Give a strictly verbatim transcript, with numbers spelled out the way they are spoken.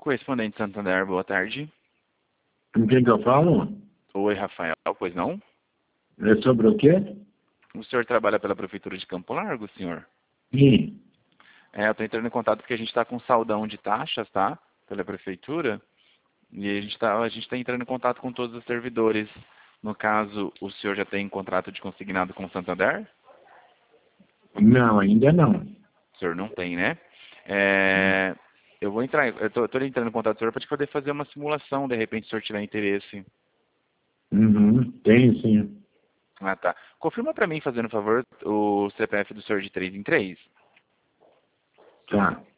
Correspondente Santander, boa tarde. Com quem que eu falo? Oi, Rafael, pois não? É sobre o quê? O senhor trabalha pela Prefeitura de Campo Largo, senhor? Sim. É, eu estou entrando em contato porque a gente está com saldão de taxas, tá? Pela Prefeitura. E a gente está a gente tá entrando em contato com todos os servidores. No caso, o senhor já tem contrato de consignado com o Santander? Não, ainda não. O senhor não tem, né? É, eu vou entrar, eu tô, eu tô entrando em contato com o senhor para te poder fazer uma simulação, de repente, se o senhor tiver interesse. Uhum, tem sim. Ah, tá. Confirma para mim, fazendo um favor, o C P F do senhor de três em três. Tá.